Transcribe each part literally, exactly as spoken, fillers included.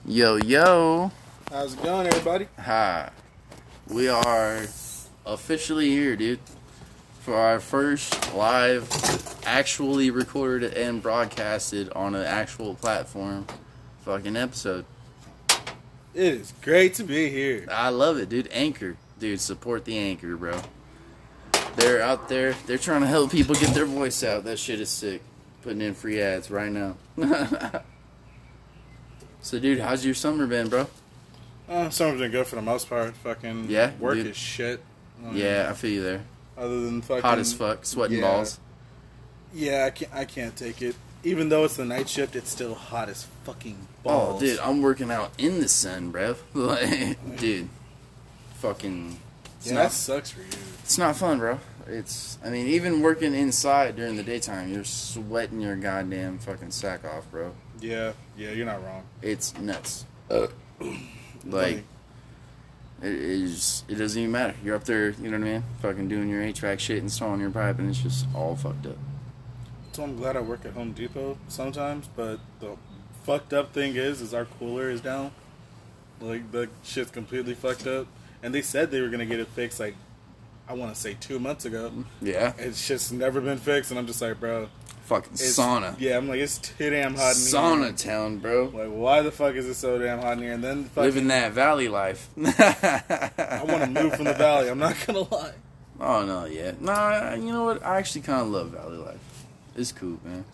Yo, yo. How's it going, everybody? Hi. We are officially here, dude, for our first live, actually recorded and broadcasted on an actual platform fucking episode. It is great to be here. I love it, dude. Anchor. Dude, support the Anchor, bro. They're out there. They're trying to help people get their voice out. That shit is sick. Putting in free ads right now. So, dude, how's your summer been, bro? Uh, summer's been good for the most part. Fucking Yeah, work dude. is shit. Um, Yeah, I feel you there. Other than fucking Hot as fuck. Sweating yeah. balls. Yeah, I can't. I can't take it. Even though it's the night shift, it's still hot as fucking balls. Oh, dude, I'm working out in the sun, bruv. Like, dude, fucking. It's yeah, not. that sucks for you. It's not fun, bro. It's. I mean, even working inside during the daytime, you're sweating your goddamn fucking sack off, bro. Yeah, yeah, you're not wrong. It's nuts. Uh, like, it is. It doesn't even matter. You're up there, you know what I mean? Fucking doing your H V A C shit, installing your pipe, and it's just all fucked up. So I'm glad I work at Home Depot sometimes, but the fucked up thing is, is our cooler is down. Like, the shit's completely fucked up. And they said they were gonna get it fixed, like, I want to say two months ago. Yeah. It's just never been fixed, and I'm just like, bro. Fucking It's, sauna. Yeah, I'm like, it's too damn hot in here. Sauna town, bro. Like, why the fuck is it so damn hot in here? And then fucking, Living that valley life. I want to move from the valley. I'm not gonna lie. Oh, no, yeah. Nah, you know what? I actually kind of love valley life. It's cool, man.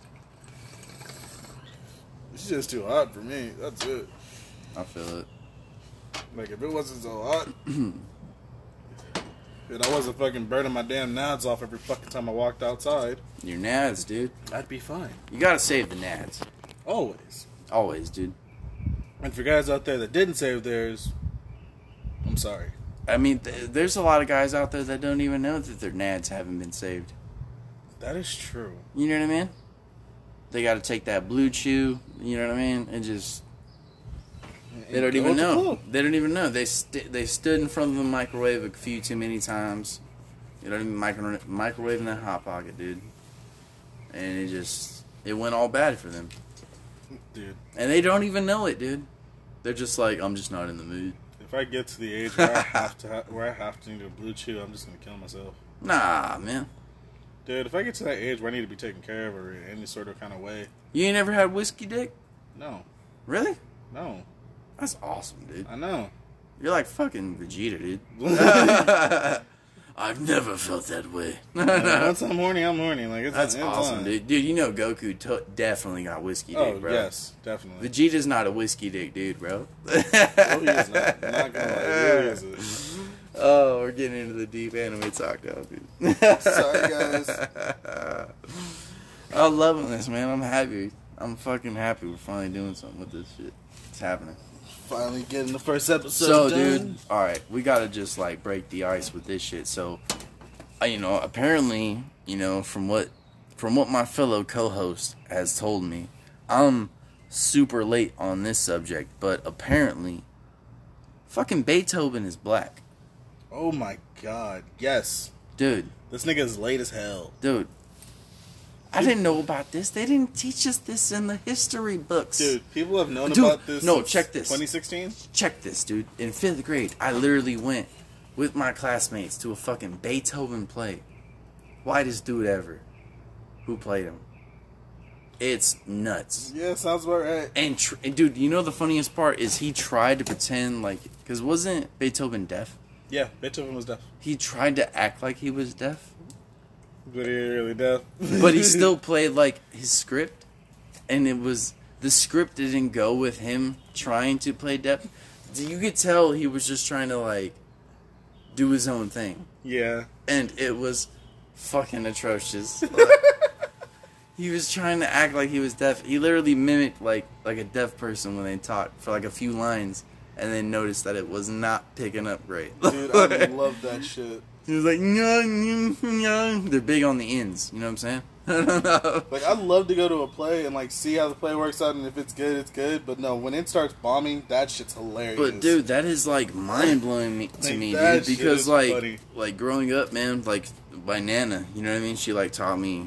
It's just too hot for me. That's it. I feel it. Like, if it wasn't so hot, and I wasn't fucking burning my damn nads off every fucking time I walked outside, Your nads, dude. I'd be fine. You gotta save the nads. Always. Always, dude. And for guys out there that didn't save theirs, I'm sorry. I mean, th- there's a lot of guys out there that don't even know that their nads haven't been saved. That is true. You know what I mean? They gotta take that blue chew, you know what I mean? And just... They don't Go even with the know. flow. They don't even know. They st- they stood in front of the microwave a few too many times. You know what I mean? Micro- microwave in that hot pocket, dude. And it just... It went all bad for them. Dude, And they don't even know it, dude. They're just like, I'm just not in the mood. if I get to the age where I have to ha- where I have to do a blue chew, I'm just gonna kill myself. Nah, man. Dude, if I get to that age where I need to be taken care of or in any sort of kind of way, You ain't never had whiskey dick? no, Really? no, That's awesome, dude. I know. You're like fucking Vegeta, dude. I've never felt that way. Once I'm horny, I'm horny. Like it's That's it's awesome, on. dude. Dude, you know Goku to- definitely got whiskey dick, Oh bro. yes, definitely. Vegeta's not a whiskey dick dude, bro. Oh, he is not. I'm not gonna lie, he really isn't. Oh, we're getting into the deep anime talk now, dude. Sorry, guys. I'm loving this, man. I'm happy. I'm fucking happy we're finally doing something with this shit. It's happening. Finally getting the first episode So, done. dude, all right, we gotta just like break the ice with this shit. So, uh, you know, apparently, you know, from what from what my fellow co-host has told me, I'm super late on this subject, but apparently, fucking Beethoven is black, Oh my god, yes. dude. This nigga is late as hell. Dude, I didn't know about this. They didn't teach us this in the history books. Dude, people have known Dude, about this no, since check this. twenty sixteen? Check this, dude. In fifth grade, I literally went with my classmates to a fucking Beethoven play. Whitest dude ever. Who played him? It's nuts. Yeah, sounds about right. And, tr- and dude, you know the funniest part is he tried to pretend like... Because wasn't Beethoven deaf? Yeah, Beethoven was deaf. He tried to act like he was deaf. But he ain't really deaf. But he still played like his script. And it was... The script didn't go with him trying to play deaf. You could tell he was just trying to like... do his own thing. Yeah. And it was fucking atrocious. He was trying to act like he was deaf. He literally mimicked like like a deaf person when they talked for like a few lines, and then noticed that it was not picking up great. Dude, I love that shit. He was like, "Nyah, nyah, nyah." They're big on the ends. You know what I'm saying? I don't know. Like, I'd love to go to a play and, like, see how the play works out, and if it's good, it's good. But no, when it starts bombing, that shit's hilarious. But dude, that is like mind blowing me, to Like, me, that dude. shit Because is like, funny. like growing up, man, like my nana, you know what I mean? She like taught me.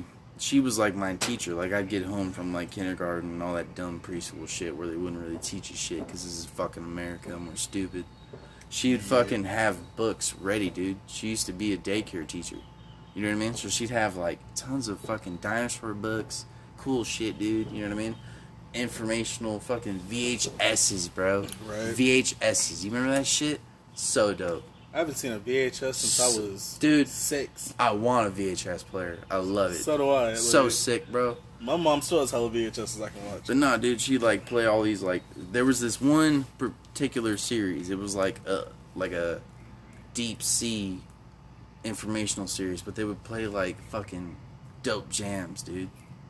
she was like my teacher. Like I'd get home from like kindergarten and all that dumb preschool shit where they wouldn't really teach you shit because this is fucking America and we're stupid. She'd fucking have books ready, dude. She used to be a daycare teacher. You know what I mean? So she'd have like tons of fucking dinosaur books, cool shit, dude. You know what I mean? Informational fucking V H S's, bro. Right. V H S's. You remember that shit? So dope. I haven't seen a V H S since I was Dude, six. I want a V H S player. I love it. So do I. So Like, sick, bro. my mom still has hella V H S's I can watch. But nah, dude, she'd like play all these like. There was this one particular series. It was like a like a deep sea informational series, but they would play like fucking dope jams, dude.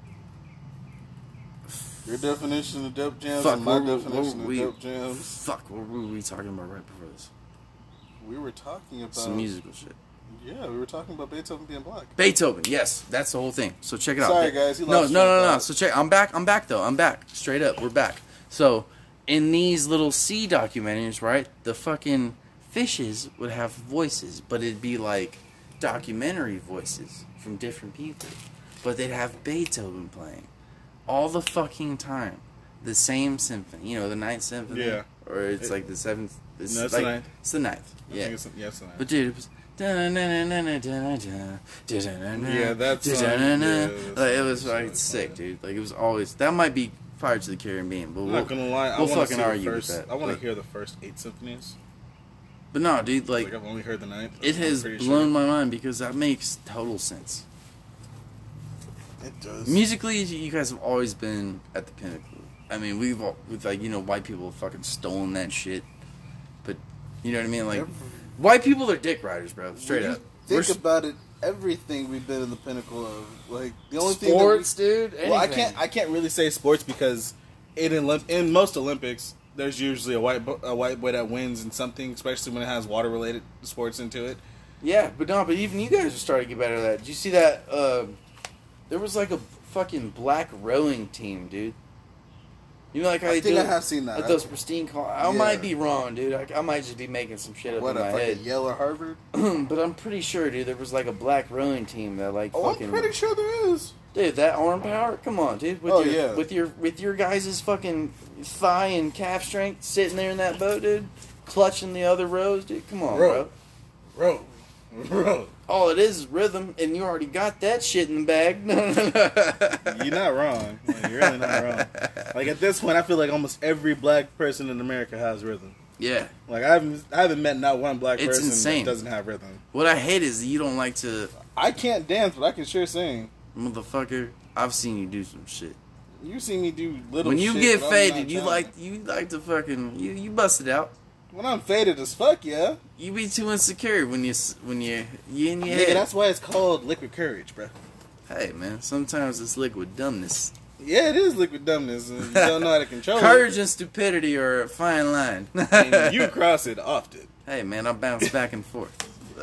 Your definition of dope jams Fuck, and my what were- definition what were of we- dope jams. Fuck, what were we talking about right before this? We were talking about Some musical shit. Yeah, we were talking about Beethoven being black. Beethoven, yes, that's the whole thing. So check it out. Sorry, guys, you no, lost no, track no, of no. thought. So check. I'm back. I'm back though. I'm back. Straight up, we're back. So in these little sea documentaries, right? The fucking fishes would have voices, but it'd be like documentary voices from different people. But they'd have Beethoven playing all the fucking time, the same symphony. You know, the Ninth Symphony. Yeah. Or it's It- like the seventh. It's No, it's like, the ninth. It's the ninth. I Yeah. think it's, yeah, it's the But dude, it was. Yeah, Yeah, that's, um, yeah, that's like, it was what like it's sick, like. dude. Like it was always that might be Pirates of the Caribbean, but I'm we'll, not gonna lie, I we'll want to fucking see argue the with first. that. I want to but, hear the first eight symphonies. but no, dude, like, Like I've only heard the ninth. it I'm has pretty blown sure. my mind because that makes total sense. It does. Musically, you guys have always been at the pinnacle. I mean, we've all, with like you know white people have fucking stolen that shit, but you know what I mean, like Every- white people are dick riders, bro. Straight When you up. Think We're about it. Everything we've been in the pinnacle of, like the only sports, thing. dude. That we, well, I anything. can't. I can't really say sports because in Olymp- in most Olympics, there's usually a white bo- a white boy that wins in something, especially when it has water related sports into it. Yeah, but no, but even you guys are starting to get better at that. Did you see that? Uh, there was like a fucking black rowing team, dude. You know, like how I they think do I have seen that. like those pristine call. I Yeah. might be wrong, dude. I, I might just be making some shit up What in a my fucking head. Yale or Harvard? But I'm pretty sure, dude. There was like a black rowing team that like Oh, fucking. I'm pretty sure there is. Dude, that arm power. Come on, dude. With Oh, your, yeah. With your with your guys' fucking thigh and calf strength, sitting there in that boat, dude, clutching the other rows, dude. Come on, Bro. bro. Bro, bro, All it is is rhythm, and you already got that shit in the bag. you're not wrong. Like, you're really not wrong. Like at this point, I feel like almost every black person in America has rhythm. Yeah. Like I haven't, I haven't met not one black It's person insane. that doesn't have rhythm. What I hate is that you don't like to, I can't dance, but I can sure sing. motherfucker. I've seen you do some shit. You see me do little. When you shit, get but I'm faded, not you talented. like you like to fucking you you bust it out. When I'm faded as fuck, yeah. You be too insecure when you s- when you you in your Nigga, head. that's why it's called liquid courage, bro. Hey man, sometimes it's liquid dumbness. Yeah, it is liquid dumbness. And you don't know how to control Courage and stupidity are a fine line. it. And you cross it often. Hey man, I bounce back and forth.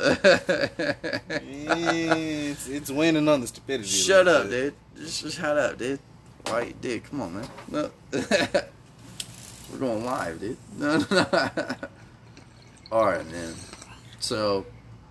It's, it's winning on the stupidity. a Shut little up, bit. dude. Just, just shut up, dude. Why you did? Come on, man. No. We're going live, dude. No, no, no. All right, man. So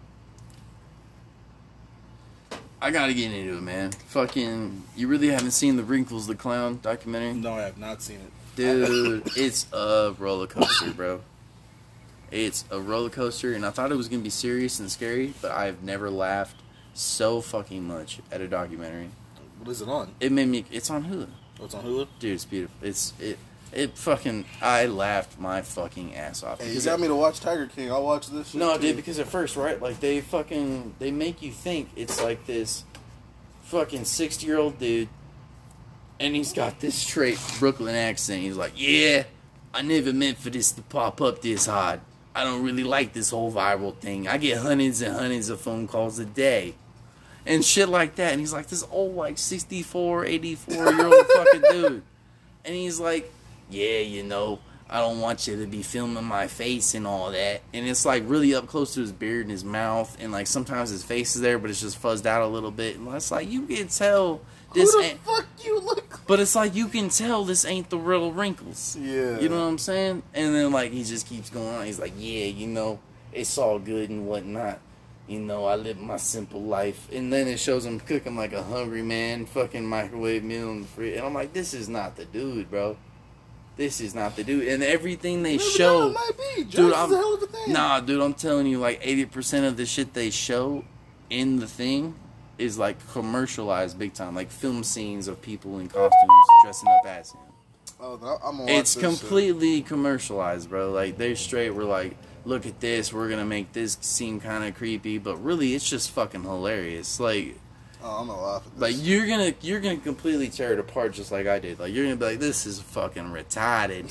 I gotta get into it, man. Fucking, you really haven't seen the Wrinkles the Clown documentary, No, I have not seen it. dude? It's a roller coaster, bro. It's a roller coaster, and I thought it was gonna be serious and scary, but I've never laughed so fucking much at a documentary. What is it on? It made me. It's on Hulu, Oh, it's on Hulu? dude. It's beautiful. It's it. It fucking. I laughed my fucking ass off. Hey, you because got it- me to watch Tiger King. I'll watch this shit No, too. dude. Because at first, right, like they fucking they make you think it's like this fucking sixty year old dude, and he's got this straight Brooklyn accent. He's like, yeah, I never meant for this to pop up this hard. I don't really like this whole viral thing. I get hundreds and hundreds of phone calls a day. And shit like that. And he's like this old, like, sixty-four, eighty-four-year-old fucking dude. And he's like, yeah, you know, I don't want you to be filming my face and all that. And it's, like, really up close to his beard and his mouth. And, like, sometimes his face is there, but it's just fuzzed out a little bit. And it's like, you can tell this Who the ain't... fuck you look like? But it's like, you can tell this ain't the real Wrinkles. Yeah. You know what I'm saying? And then, like, he just keeps going on. He's like, yeah, you know, it's all good and whatnot. You know, I live my simple life. And then it shows him cooking like a hungry man, fucking microwave meal in the fridge. And I'm like, this is not the dude, bro. This is not the dude. And everything they Maybe show... It might be. Drugs dude, is I'm, a hell of a thing. Nah, dude, I'm telling you, like, eighty percent of the shit they show in the thing is, like, commercialized big time. Like, film scenes of people in costumes dressing up as him. Oh, I'm gonna watch It's this completely shit. commercialized, bro. Like, they straight were like, look at this, we're gonna make this seem kind of creepy, but really, it's just fucking hilarious. Like... Oh, I'm gonna laugh at this. Like, you're gonna you're gonna completely tear it apart just like I did. Like, you're gonna be like, this is fucking retarded.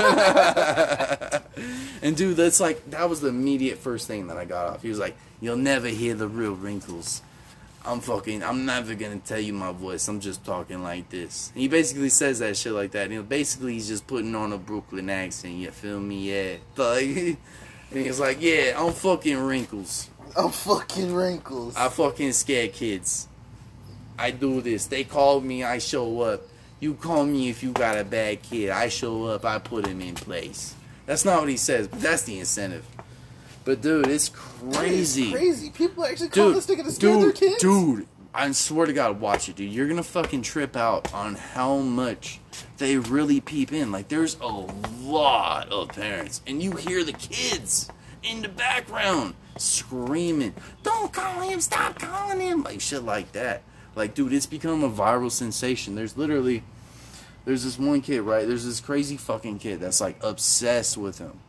And dude, that's like, that was the immediate first thing that I got off. He was like, you'll never hear the real wrinkles. I'm fucking, I'm never gonna tell you my voice. I'm just talking like this. And he basically says that shit like that. And you know, basically he's just putting on a Brooklyn accent. You feel me? Yeah. But, and he's like, yeah, I'm fucking wrinkles. I'm fucking wrinkles. I fucking scare kids. I do this. They call me, I show up. You call me if you got a bad kid. I show up, I put him in place. That's not what he says, but that's the incentive. But dude, it's crazy. It's crazy. People actually call Dude, this nigga to scare their dude, kids. dude. I swear to God, watch it, dude. You're gonna fucking trip out on how much they really peep in. Like, there's a lot of parents, and you hear the kids in the background screaming, "Don't call him! Stop calling him!" Like shit like that. Like, dude, it's become a viral sensation. There's literally, there's this one kid, right? There's this crazy fucking kid that's, like, obsessed with him.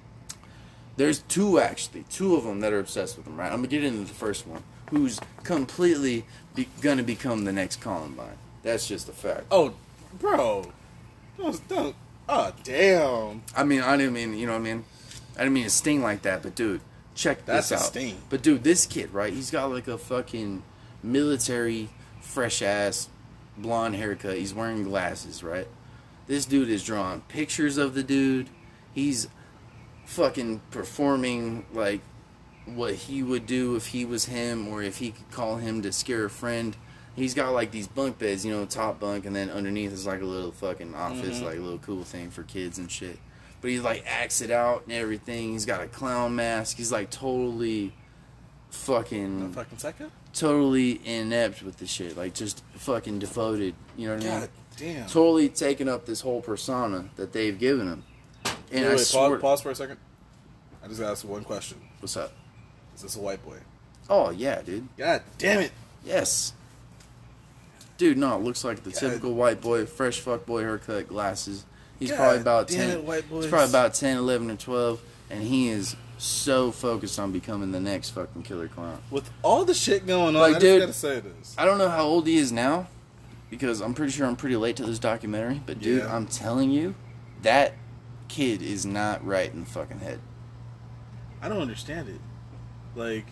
There's two, actually. Two of them that are obsessed with him, right? I'm going to get into the first one, who's completely be- going to become the next Columbine. That's just a fact. Oh, bro. Don't, don't. Oh, damn. I mean, I didn't mean, you know what I mean? I didn't mean to sting like that, but, dude, check That's this a out. sting. But, dude, this kid, right? He's got, like, a fucking military, fresh-ass, blonde haircut. He's wearing glasses, right? This dude is drawing pictures of the dude. He's fucking performing, like, what he would do if he was him, or if he could call him to scare a friend. He's got, like, these bunk beds, you know, top bunk, and then underneath is, like, a little fucking office, Mm-hmm. like, a little cool thing for kids and shit. But he, like, acts it out and everything. He's got a clown mask. He's, like, totally fucking... The fucking psycho? Totally inept with the shit. Like, just fucking devoted. You know what I mean? God damn. Totally taking up this whole persona that they've given him. And wait, I wait, swear... pause, pause for a second. I just gotta ask one question. What's up? Is this a white boy? Oh, yeah, dude. God damn it. Yes. Dude, no, it looks like the God. typical white boy, fresh fuck boy haircut, glasses. He's God probably about damn ten. it, white boys. He's probably about ten, eleven, or twelve, and he is so focused on becoming the next fucking killer clown. With all the shit going on, Like, I dude, just gotta say this. I don't know how old he is now, because I'm pretty sure I'm pretty late to this documentary, but dude, Yeah. I'm telling you, that kid is not right in the fucking head. I don't understand it. Like,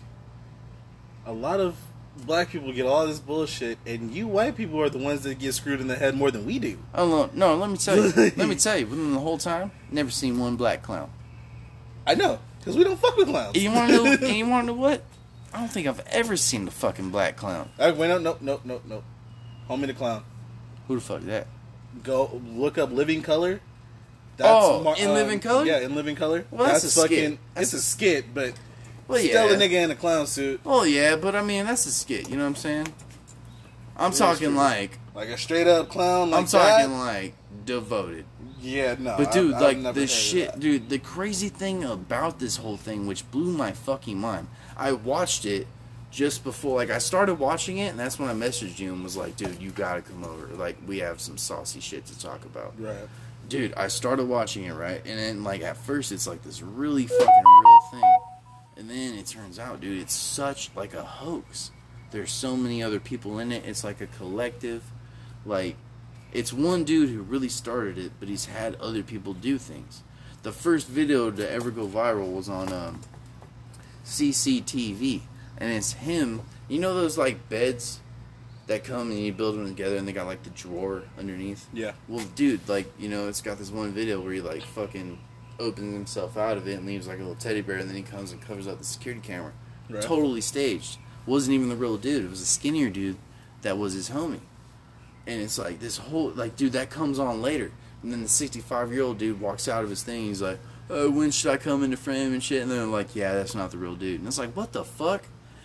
a lot of black people get all this bullshit, and you white people are the ones that get screwed in the head more than we do. Oh no, no, let me tell you, let me tell you, within the whole time, never seen one black clown. I know, because we don't fuck with clowns. And you wanna know, and you wanna know what? I don't think I've ever seen a fucking black clown. I, wait, no, no, no, no, no. Homie the Clown. Who the fuck is that? Go look up Living Color. Oh, In Living Color? Yeah, In Living Color. Well, that's a skit. It's a skit, but Well, yeah. still a nigga in a clown suit. Well, yeah, but I mean, that's a skit, you know what I'm saying? I'm Yeah, talking true. like, Like a straight up clown like I'm talking that? like devoted. Yeah, no. But dude, I've, I've like never heard the of shit, that. dude, the crazy thing about this whole thing, which blew my fucking mind, I watched it just before, like I started watching it, and that's when I messaged you and was like, dude, you gotta come over. Like, we have some saucy shit to talk about. Right. Dude, I started watching it, right? And then, like, at first, it's like this really fucking real thing. And then it turns out, dude, it's such, like, a hoax. There's so many other people in it. It's like a collective. Like, it's one dude who really started it, but he's had other people do things. The first video to ever go viral was on um, C C T V. And it's him. You know those, like, beds that come and you build them together and they got, like, the drawer underneath? Yeah. Well, dude, like, you know, it's got this one video where he, like, fucking opens himself out of it and leaves, like, a little teddy bear, and then he comes and covers up the security camera. Right. Totally staged. Wasn't even the real dude. It was a skinnier dude that was his homie. And it's like, this whole, like, dude, that comes on later. And then the sixty-five-year-old dude walks out of his thing, he's like, oh, when should I come into frame and shit? And they're like, yeah, that's not the real dude. And it's like, what the fuck?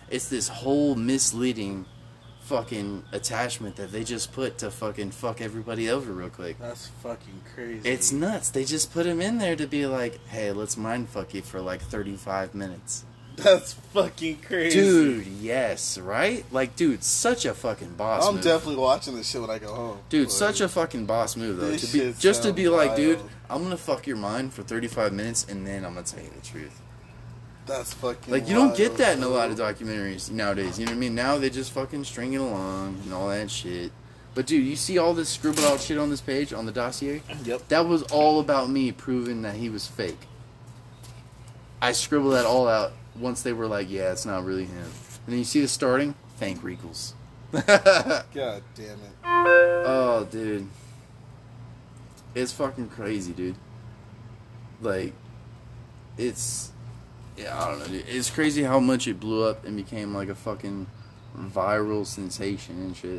it's this whole misleading fucking attachment that they just put to fucking fuck everybody over real quick. That's fucking crazy. It's nuts. They just put him in there to be like, hey, let's mind fuck you for like thirty-five minutes. That's fucking crazy. Dude, yes, right? Like, dude, such a fucking boss I'm move. definitely watching this shit when I go home. Dude, Like, such a fucking boss move, though. This To be, shit just to be sounds like, dude, wild. I'm gonna fuck your mind for thirty-five minutes, and then I'm gonna tell you the truth. That's fucking Like, you don't get wild, that in a bro. lot of documentaries nowadays. You know what I mean? Now they just fucking string it along and all that shit. But, dude, you see all this scribbled out shit on this page, on the dossier? Yep. That was all about me proving that he was fake. I scribbled that all out once they were like, yeah, it's not really him. And then you see the starting? Thank Riegels. God damn it. Oh, dude. It's fucking crazy, dude. Like, it's... Yeah, I don't know, dude. It's crazy how much it blew up and became like a fucking viral sensation and shit.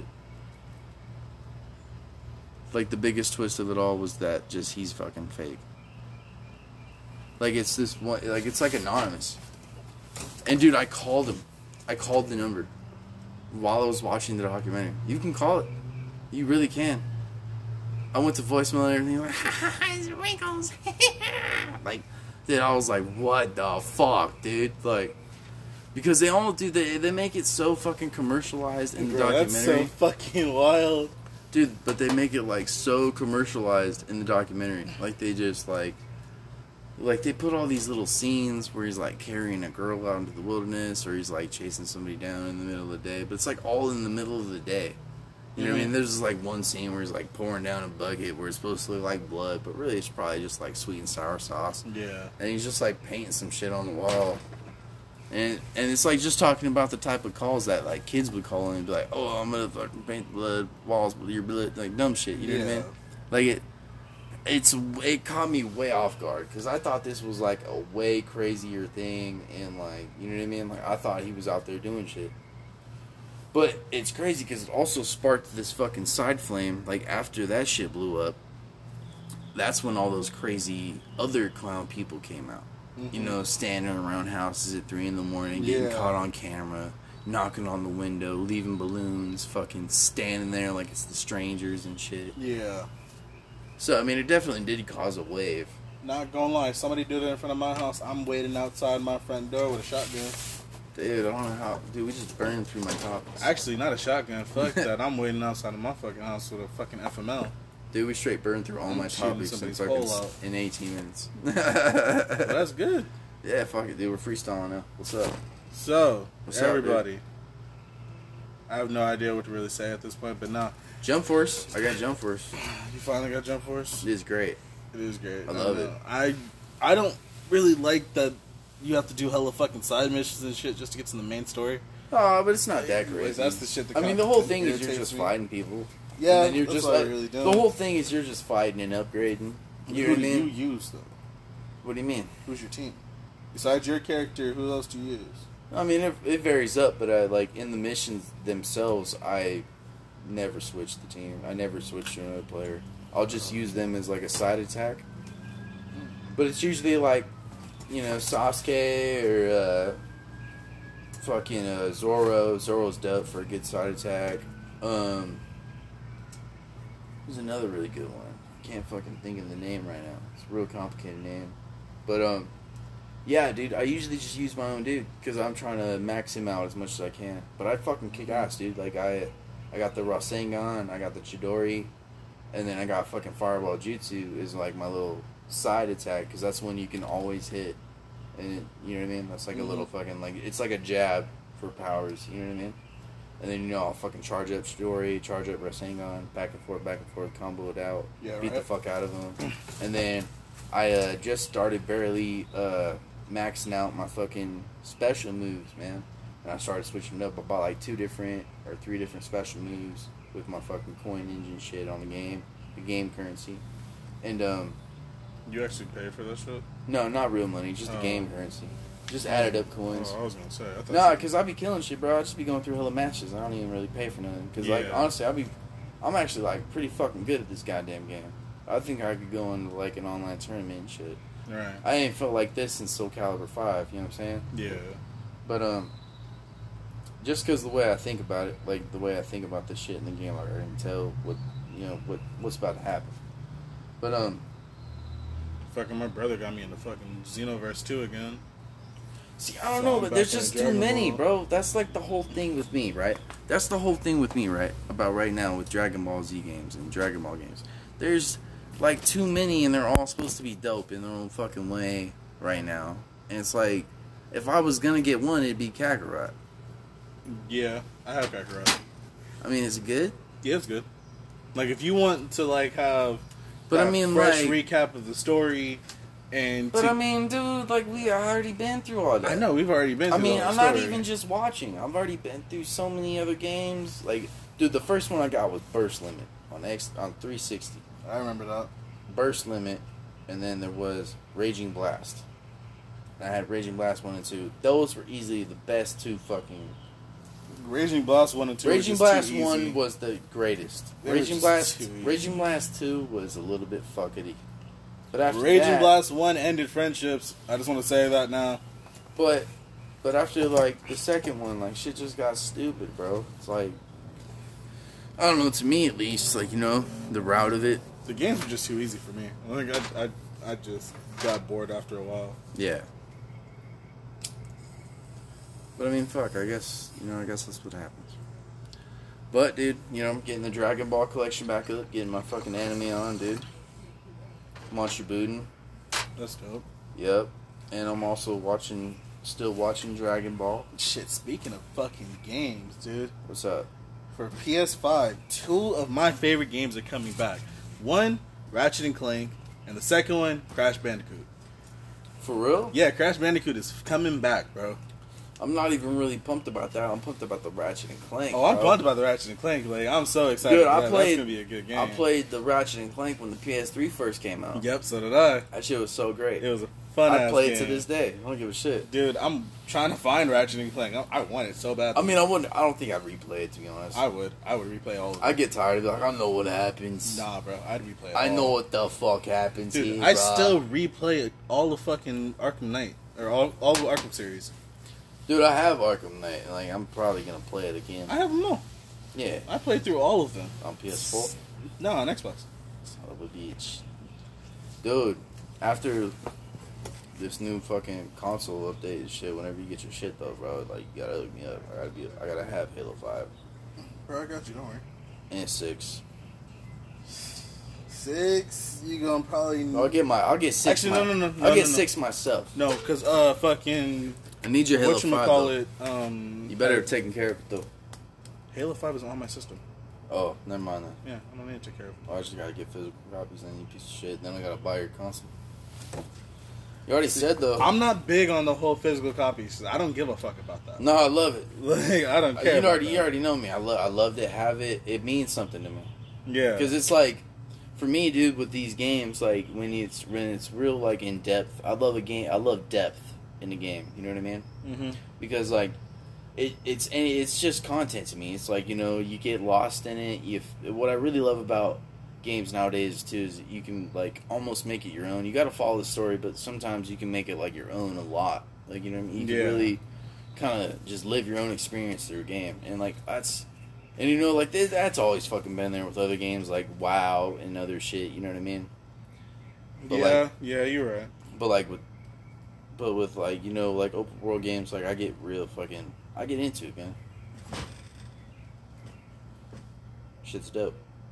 Like, the biggest twist of it all was that just he's fucking fake. Like, it's this one... Like, it's like anonymous. And, dude, I called him. I called the number while I was watching the documentary. You can call it. You really can. I went to voicemail and everything. Like, it's Wrinkles. Like, dude, I was like, what the fuck, dude? Like, because they all do, they, they make it so fucking commercialized in the Bro, that's documentary. so fucking wild. Dude, but they make it, like, so commercialized in the documentary. Like, they just, like, like, they put all these little scenes where he's, like, carrying a girl out into the wilderness, or he's, like, chasing somebody down in the middle of the day. But it's, like, all in the middle of the day. You know what I mean? There's, like, one scene where he's, like, pouring down a bucket where it's supposed to look like blood, but really it's probably just, like, sweet and sour sauce. Yeah. And he's just, like, painting some shit on the wall. And and it's, like, just talking about the type of calls that, like, kids would call in and be like, oh, I'm gonna fucking paint blood walls with your blood. Like, dumb shit, you know what I Yeah. mean? Like, it... It's it caught me way off guard because I thought this was like a way crazier thing and like you know what I mean, like I thought he was out there doing shit. But it's crazy because it also sparked this fucking side flame. Like after that shit blew up, that's when all those crazy other clown people came out. Mm-hmm. You know, standing around houses at three in the morning, getting Yeah. caught on camera, knocking on the window, leaving balloons, fucking standing there like it's the strangers and shit. Yeah. So, I mean, it definitely did cause a wave. Not gonna lie, somebody did it in front of my house. I'm waiting outside my front door with a shotgun. Dude, I don't know how... Dude, we just burned through my topics. Actually, not a shotgun. Fuck that. I'm waiting outside of my fucking house with a fucking F M L. Dude, we straight burned through all I'm my shooting topics in, somebody's fucking, hole out. in eighteen minutes. Well, that's good. Yeah, fuck it, dude. We're freestyling now. What's up? So, What's up, everybody. I have no idea what to really say at this point, but nah. Jump Force. I got Jump Force. You finally got Jump Force? It is great. It is great. I love it. I I don't really like that you have to do hella fucking side missions and shit just to get to the main story. Oh, but it's not that Like, crazy. that's the shit that I mean, kinda the whole thing is you're irritates just me. fighting people. Yeah, And then you're that's just what I like, really do. the whole thing is you're just fighting and upgrading. You know Who what I do you mean? use, though? What do you mean? Who's your team? Besides your character, who else do you use? I mean, it, it varies up, but I, like in the missions themselves, I never switch the team. I never switch to another player. I'll just use them as like a side attack. But it's usually like, you know, Sasuke or uh, fucking uh, Zoro. Zoro's dope for a good side attack. Um, there's another really good one. Can't fucking think of the name right now. It's a real complicated name. But um, yeah, dude, I usually just use my own dude because I'm trying to max him out as much as I can. But I fucking kick ass, dude. Like I, I got the Rasengan, I got the Chidori, and then I got fucking Fireball Jutsu is like my little side attack because that's when you can always hit. And it, you know what I mean? That's like Mhm. a little fucking like it's like a jab for powers. You know what I mean? And then you know I'll fucking charge up Chidori, charge up Rasengan, back and forth, back and forth, combo it out, Yeah, beat the right. fuck out of them, and then I uh, just started barely uh, maxing out my fucking special moves, man. And I started switching it up. I bought like two different or three different special moves with my fucking coin engine shit on the game, the game currency, and um, You actually pay for that shit? no, not real money, just the Oh. game currency, just added up coins. Oh, I was gonna say. I thought Nah, you- cause I be killing shit, bro. I just be going through hella matches. I don't even really pay for nothing. Cause like Yeah. honestly, I be, I'm actually like pretty fucking good at this goddamn game. I think I could go into like an online tournament and shit. Right. I ain't felt like this since Soul Calibur five. You know what I'm saying? Yeah. But um, just because the way I think about it, like the way I think about this shit in the game, like I can tell what you know what what's about to happen. But um, Fucking my brother got me into fucking Xenoverse two again. see, I don't So know, I'm but back there's on just too Dragon many, Ball. bro. That's like the whole thing with me, right? That's the whole thing with me, right? About right now with Dragon Ball Z games and Dragon Ball games. There's like too many, and they're all supposed to be dope in their own fucking way right now. And it's like, if I was gonna get one, it'd be Kakarot. Yeah, I have Kakarot. I mean, is it good? Yeah, it's good. Like if you want to like have But I that mean, fresh like- recap of the story, and But to- I mean, dude, like we already been through all that. I know we've already been. I Through mean, the I'm whole not story. even just watching. I've already been through so many other games. Like, dude, the first one I got was Burst Limit on X on three sixty. I remember that. Burst Limit, and then there was Raging Blast. And I had Raging Blast one and two. Those were easily the best two fucking. Raging Blast one and two. Raging were Blast just too one easy. was the greatest. They were Raging just Blast, too easy. Raging Blast two was a little bit fuckety. But after Raging that, Blast one ended friendships. I just want to say that now. But, but after like the second one, like shit just got stupid, bro. It's like, I don't know. To me, at least, like you know, the route of it. The games were just too easy for me. I think I, I, I just got bored after a while. Yeah. But I mean, fuck. I guess you know. I guess that's what happens. But dude, you know, I'm getting the Dragon Ball collection back up, getting my fucking anime on, dude. Monster Buden. That's dope. Yep. And I'm also watching, still watching Dragon Ball. Shit, speaking of fucking games, dude. What's up? For P S five, two of my favorite games are coming back. One, Ratchet and Clank, and the second one, Crash Bandicoot. For real? Yeah, Crash Bandicoot is coming back, bro. I'm not even really pumped about that. I'm pumped about the Ratchet and Clank. Oh, I'm bro. pumped about the Ratchet and Clank. Like, I'm so excited. Dude, for I that. played- That's gonna be a good game. I played the Ratchet and Clank when the P S three first came out. Yep, so did I. That shit was so great. It was a fun I ass play game. it to this day. I don't give a shit. Dude, I'm trying to find Ratchet and Clank. I, I want it so bad. I mean, I wouldn't. I don't think I'd replay it, to be honest. I would. I would replay all of it. I get tired of it. Like, I know what happens. Nah, bro. I'd replay it I all. know what the fuck happens Dude, here, I bruh. still replay all the fucking Arkham Knight. Or all, all the Arkham series. Dude, I have Arkham Knight. and, Like, I'm probably gonna play it again. I have them all. Yeah, I played through all of them. on P S four. No, on Xbox. Son of a bitch. Dude, after this new fucking console update and shit, whenever you get your shit though, bro, like you gotta hook me up. I gotta be. I gotta have Halo Five Bro, I got you. Don't worry. and six. Six. You gonna probably. I'll get my. I'll get six. Actually, my- no, no, no, I'll no, get no, no. six myself. No, because, uh, fucking. I need your Halo Five. Whatchamacall Though. it? Um, You better take care of it though. Halo five is on my system. Oh, never mind then. Yeah, I don't need to take care of it. Oh, I just gotta get physical copies, then you piece of shit. Then I gotta buy your console. You already said though. I'm not big on the whole physical copies. I don't give a fuck about that. No, I love it. Like, I don't Uh, care. You about already, that. you already know me. I love, I love to have it. It means something to me. Yeah. Because it's like, for me, dude, with these games, like when it's when it's real like in depth. I love a game. I love depth in the game. You know what I mean? Mm-hmm. Because like, it it's and it's just content to me. It's like, you know, you get lost in it. You what I really love about games nowadays too is that you can like almost make it your own. You got to follow the story, but sometimes you can make it like your own a lot. Like, you know what I mean? You can Yeah. really kind of just live your own experience through a game, and like that's. And you know, like th- that's always fucking been there with other games like WoW and other shit. You know what I mean? But yeah, like, yeah, you're right. but like with, but with like you know like open world games, like I get real fucking, I get into it, man. Shit's dope.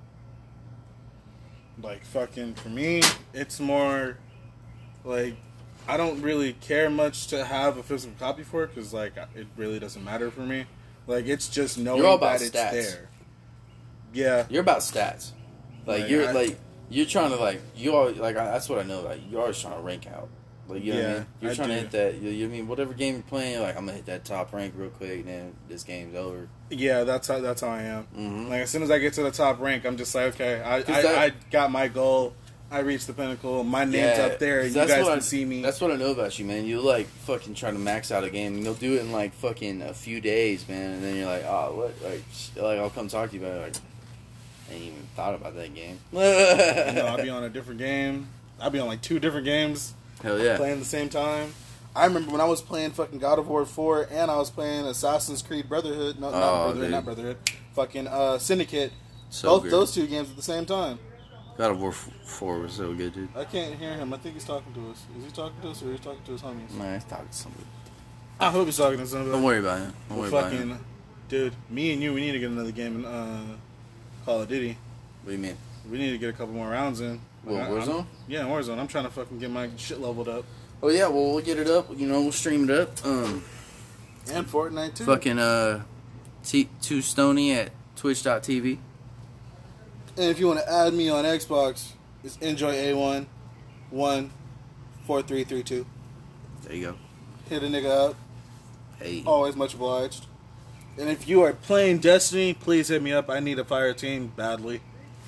Like, fucking, for me, it's more, like, I don't really care much to have a physical copy for it, because, like, it really doesn't matter for me. Like, it's just knowing You're all about that it's stats. there. Yeah. You're about stats. Like Like, you're I- like you're trying to like you always like I, that's what I know. Like you're always trying to rank out. Like you know what I Yeah, mean. You're I trying to do. hit that. You, you mean whatever game you're playing. Like I'm gonna hit that top rank real quick, and then this game's over. Yeah, that's how, that's how I am. Mm-hmm. Like, as soon as I get to the top rank, I'm just like, okay, I, 'Cause I, that- I got my goal. I reached the pinnacle. My name's up there, and you that's guys what can I, see me. That's what I know about you, man. You like fucking trying to max out a game, and you'll do it in like fucking a few days, man. And then you're like, oh, what? Like, sh- like I'll come talk to you about it. Like, I ain't even thought about that game. You know, I'll be on a different game. I'll be on like two different games Hell yeah. playing at the same time. I remember when I was playing fucking God of War four and I was playing Assassin's Creed Brotherhood. No, Oh, not Brotherhood, dude. not Brotherhood. Fucking uh, Syndicate. So Both good. those two games at the same time. God of War four was so good, dude. I can't hear him. I think he's talking to us. Is he talking to us or is he talking to his homies? Man, he's talking to somebody. I hope he's talking to somebody. Don't worry about him. Don't worry Well, about fucking, him. dude, me and you, we need to get another game in uh, Call of Duty. What do you mean? We need to get a couple more rounds in. What, Like, I- Warzone? I'm- Yeah, Warzone. I'm trying to fucking get my shit leveled up. Oh yeah, well we'll get it up. You know, we'll stream it up. Um, And Fortnite too. fucking uh, T two Stony at twitch dot t v. And if you want to add me on Xbox, it's Enjoy A one one four three three two. There you go. Hit a nigga up. Hey. Always much obliged. And if you are playing Destiny, please hit me up. I need a fire team badly.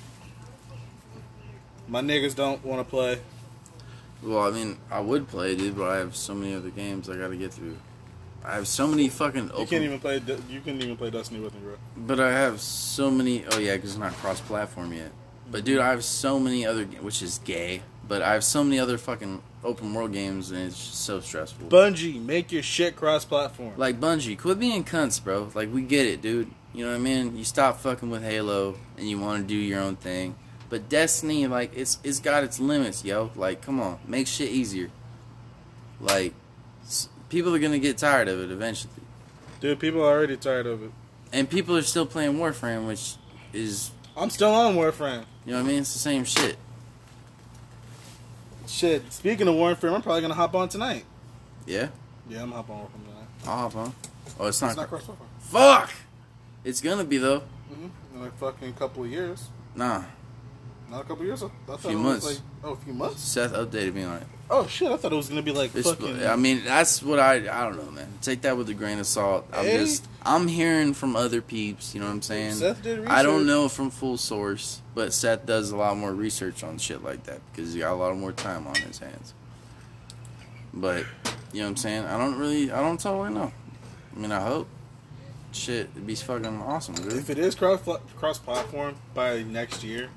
My niggas don't want to play. Well, I mean, I would play, dude, but I have so many other games I gotta get through. I have so many fucking open. You can't even play. De- You couldn't even play Destiny with me, bro. But I have so many. Oh yeah, because it's not cross-platform yet. But dude, I have so many other, ga- which is gay. But I have so many other fucking open world games, and it's just so stressful. Bungie, make your shit cross-platform. Like Bungie, quit being cunts, bro. Like we get it, dude. You know what I mean? You stop fucking with Halo, and you want to do your own thing. But Destiny, like it's it's got its limits, yo. Like come on, make shit easier. Like s- people are gonna get tired of it eventually, Dude, people are already tired of it. and people are still playing Warframe, which is, I'm still on Warframe. you know what I mean? It's the same shit. Shit, speaking of Warframe, I'm probably going to hop on tonight. Yeah, Yeah, I'm hopping on Warframe tonight. I'll hop on. Oh, it's not. It's not cross-platform. Fuck. It's gonna be though. Mm-hmm. In a fucking couple of years. Nah, Not a couple of years. I thought Few it was months. Like, oh, a few months. Seth updated me on it. Oh, shit, I thought it was going to be like It's, fucking... I mean, that's what I. I don't know, man. Take that with a grain of salt. I'm Hey. just. I'm hearing from other peeps. You know what I'm saying? Seth did research. I don't know from full source, but Seth does a lot more research on shit like that because he got a lot more time on his hands. But you know what I'm saying? I don't really. I don't totally know. I mean, I hope. Shit, it'd be fucking awesome, dude. If it is cross cross platform by next year,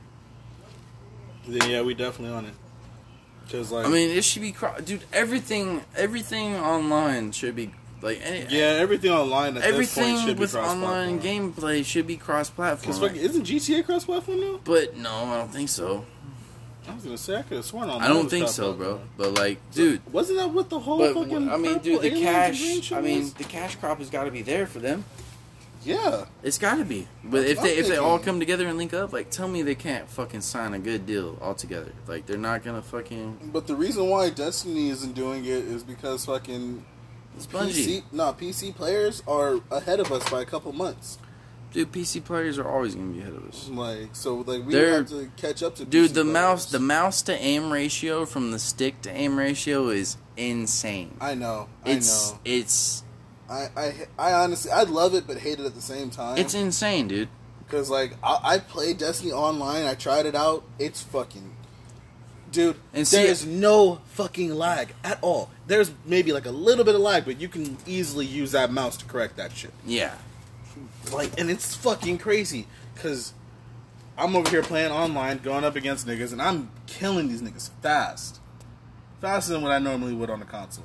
then yeah, we definitely on it. Cause like, I mean, it should be, cro- dude. Everything, everything online should be like any. yeah, everything online at this Everything point should be with cross online platform. gameplay should be cross-platform. Cause fucking, isn't G T A cross platform now? But no, I don't think so. I was gonna say I could have sworn on. I don't think so, bro. But like, dude, wasn't that what the whole but fucking? I mean, purple dude, the aliens and cash. green shit I mean, was? the cash crop has got to be there for them. Yeah. It's got to be. But That's if what they I'm if they all thinking. come together and link up, like, tell me they can't fucking sign a good deal all together. Like, they're not gonna fucking. But the reason why Destiny isn't doing it is because fucking It's P Bungie. C, no, P C players are ahead of us by a couple months. Dude, P C players are always gonna be ahead of us. Like, so like we They're- have to catch up to. P Dude, C the players. mouse, the mouse to aim ratio from the stick to aim ratio is insane. I know. I It's know. it's I, I I honestly I love it, but hate it at the same time. it's insane, dude. Because, like, I, I played Destiny online. I tried it out. It's fucking... Dude, And see- There's no fucking lag at all. There's maybe like a little bit of lag, but you can easily use that mouse to correct that shit. Yeah. Like, and it's fucking crazy because I'm over here playing online, going up against niggas, and I'm killing these niggas fast, faster than what I normally would on the console.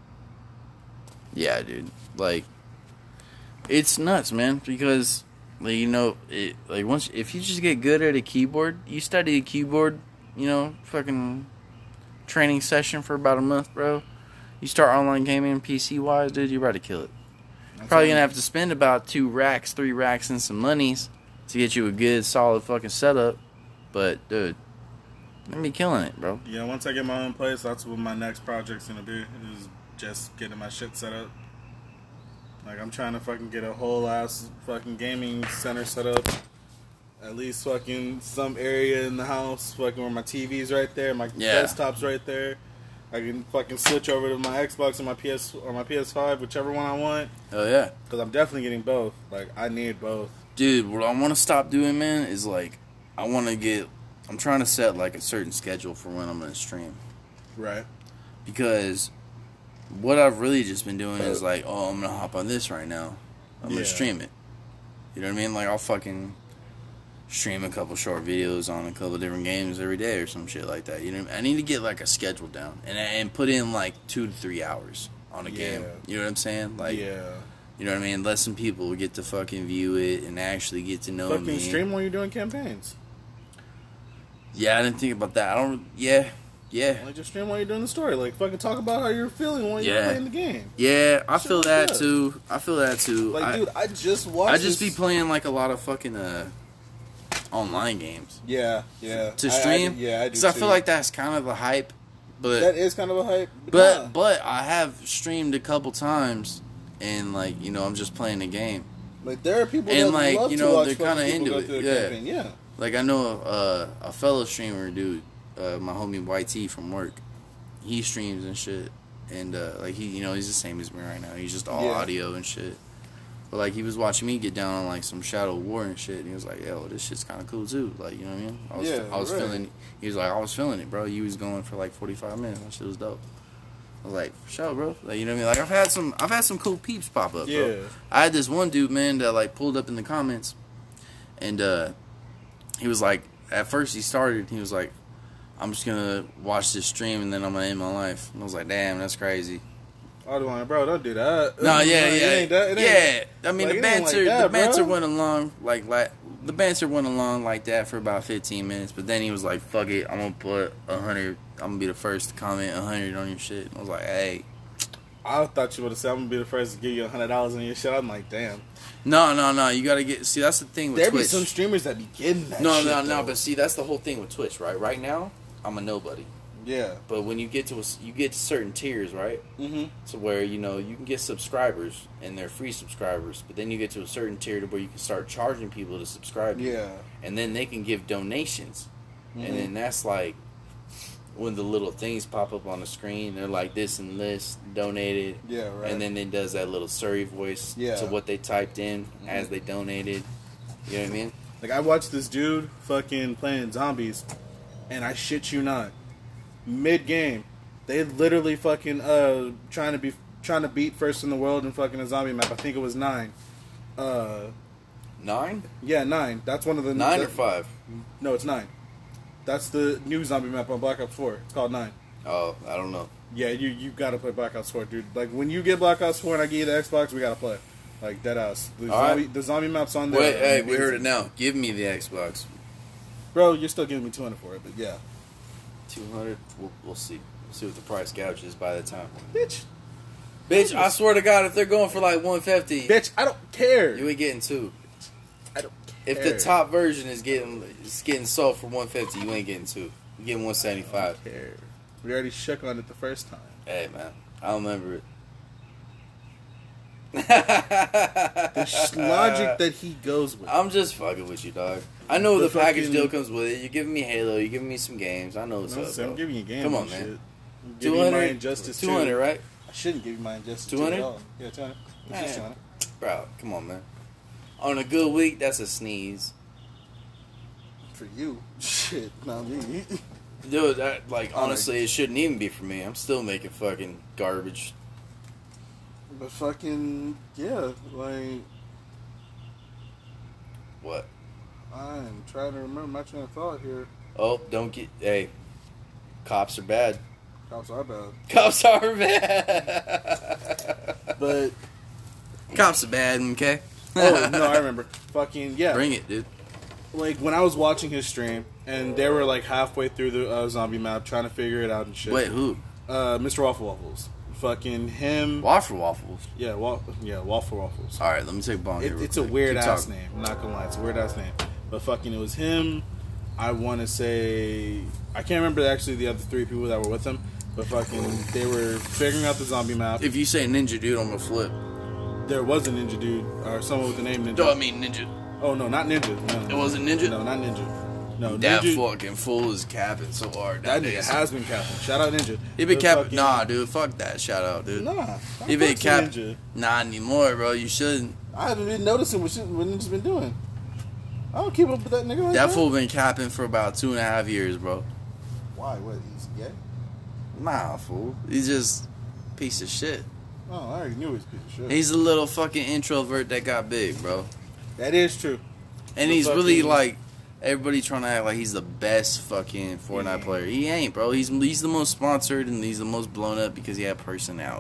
Yeah, dude. Like, it's nuts, man. Because, like, you know, it, like once if you just get good at a keyboard, you study a keyboard, you know, fucking training session for about a month, bro. You start online gaming P C wise, dude. You're about to kill it. Probably gonna have to spend about two racks, three racks, and some monies to get you a good, solid fucking setup. But, dude, I'm be killing it, bro. Yeah, once I get my own place, that's what my next project's gonna be. Is just getting my shit set up. Like, I'm trying to fucking get a whole ass fucking gaming center set up. At least fucking some area in the house, fucking where my T V's right there, my Yeah. desktop's right there. I can fucking switch over to my Xbox and my P S or my P S five, whichever one I want. Hell yeah. Because I'm definitely getting both. Like, I need both. Dude, what I want to stop doing, man, is like, I want to get, I'm trying to set like a certain schedule for when I'm going to stream. Right. Because what I've really just been doing is like, oh, I'm going to hop on this right now. I'm going Yeah. to stream it. You know what I mean? Like, I'll fucking stream a couple short videos on a couple different games every day or some shit like that. You know what I mean? I need to get like a schedule down and and put in like two to three hours. on a Yeah. game. You know what I'm saying? Like, yeah. you know what I mean? Let some people get to fucking view it and actually get to know Fucking me. stream when you're doing campaigns. Yeah, I didn't think about that. I don't. Yeah, yeah, Like, just stream while you're doing the story. Like, fucking talk about how you're feeling when you're Yeah. playing the game. yeah. I Shit feel like that that. too. I feel that too. Like, I, dude, I just watched. I just be this- playing like a lot of fucking uh online games Yeah, yeah. to I- I stream. do- yeah, I do. Because I, too. feel like that's kind of a hype, but that is kind of a hype. but nah. but I have streamed a couple times, and like you know I'm just playing the game. like there are people and, that like, love you to know, watch they're fucking kinda people into go it, through a yeah. campaign. Yeah. Like I know uh, a fellow streamer dude, uh, my homie Y T from work. He streams and shit, and uh, like he, you know, he's the same as me right now. He's just all Yeah. audio and shit. But like he was watching me get down on like some Shadow War and shit, and he was like, "Yo, this shit's kind of cool too." Like you know what I mean? I was, Yeah, I was right. feeling. He was like, "I was feeling it, bro." You was going for like forty-five minutes. That shit was dope. I was like, "For sure, bro." Like you know what I mean? Like I've had some, I've had some cool peeps pop up. Yeah. Bro. I had this one dude, man, that like pulled up in the comments, and uh, he was like, at first he started, he was like, I'm just gonna watch this stream and then I'm gonna end my life. And I was like, damn, that's crazy. I was like, bro, don't do that. No, It yeah, ain't- yeah, It ain't that. It ain't, yeah. I mean, like, the it ain't banter, like that, the banter bro. went along like, like the banter went along like that for about fifteen minutes. But then he was like, fuck it, I'm gonna put a hundred. I'm gonna be the first to comment a hundred on your shit. And I was like, hey, I thought you would have said, I'm going to be the first to give you a hundred dollars on your shit. I'm like, damn. no, no, no. You gotta get. See, that's the thing with There be Twitch. some streamers that be getting that. no, shit, no, no. though. But see, that's the whole thing with Twitch, right? Right now, I'm a nobody. yeah. But when you get to a, you get to certain tiers, right? Mm-hmm. To where you know you can get subscribers and they're free subscribers, but then you get to a certain tier to where you can start charging people to subscribe, to you. Yeah. And then they can give donations, Mhm. and then that's like when the little things pop up on the screen. They're like this and this donated, Yeah. Right. and then it does that little Surrey voice Yeah. to what they typed in Mhm. as they donated. You know what I mean? Like, I watched this dude fucking playing zombies, and I shit you not, mid game, they literally fucking uh trying to be trying to beat first in the world in fucking a zombie map. I think it was nine. Uh, Nine, yeah, nine. That's one of the nine the- or five? No, it's nine. That's the new zombie map on Black Ops four. It's called nine. Oh, I don't know. Yeah, you you gotta play Black Ops four, dude. Like when you get Black Ops four and I give you the Xbox, we gotta play. Like dead ass. The All zombie right. the zombie maps on there. Wait, are hey, we amazing. heard it now. Give me the Xbox. Bro, you're still giving me two hundred for it, but yeah. Two hundred. We'll, we'll see. We'll see what the price gouge is by the time. Bitch. Bitch, I swear to God, if they're going for like one fifty, Bitch, I don't care. you ain't getting two. I don't If care. the top version is getting is getting sold for one fifty, you ain't getting two. You getting one seventy I five. don't care. We already shook on it the first time. Hey man, I don't remember it. The sh- logic that he goes with. I'm just fucking with you, dog. I know The the, package fucking- deal comes with it. You're giving me Halo. You're giving me some games. I know what's No, up, so I'm bro. giving you a game. Come on, and man. shit. I'm giving you my Injustice two hundred, too. right? I shouldn't give you my injustice. two hundred? at all. Yeah, two hundred. It's just two Man. hundred. Bro, come on, man. On a good week, that's a sneeze. For you, shit, not me. Dude, that, like, Oh, honestly, it shouldn't even be for me. I'm still making fucking garbage. But fucking yeah, like What? I'm trying to remember my train of thought here. Oh, don't get. Hey, cops are bad. Cops are bad, Cops are bad. but Cops are bad, okay? Oh no, I remember. Fucking yeah. Bring it, dude. Like when I was watching his stream, and they were like halfway through the uh, zombie map, trying to figure it out and shit. Wait, who? uh, Mister Waffle Waffles. Fucking him. Waffle Waffles. Yeah, wa- yeah, Waffle Waffles. All right, let me take a bong It, here. real it's a quick. weird Keep ass talking. name. I'm not gonna lie, it's a weird ass name. But fucking, it was him. I want to say I can't remember actually the other three people that were with him, but fucking they were figuring out the zombie map. If you say ninja, dude, I'm gonna flip. There was a ninja dude or someone with the name Ninja. No, I mean ninja. Oh no, not ninja. No, It wasn't Ninja? No, not ninja. No, That ninja. fucking fool is capping so hard. That nigga nowadays. has been capping. Shout out ninja. He been But capping. fucking- Nah, dude, fuck that. Shout out, dude. Nah. He I been fucks with capping. Ninja. Not anymore, bro. You shouldn't. I haven't been noticing what shit, what Ninja's been doing. I don't keep up with that nigga like that. That fool been capping for about two and a half years, bro. Why? What? He's gay? Nah, fool. He's just piece of shit. Oh, I already knew he was a piece of shit. He's a little fucking introvert that got big, bro. That is true. And The he's really fucking- like everybody trying to act like he's the best fucking Fortnite Yeah. player. He ain't, bro. He's he's the most sponsored and he's the most blown up because he had personality.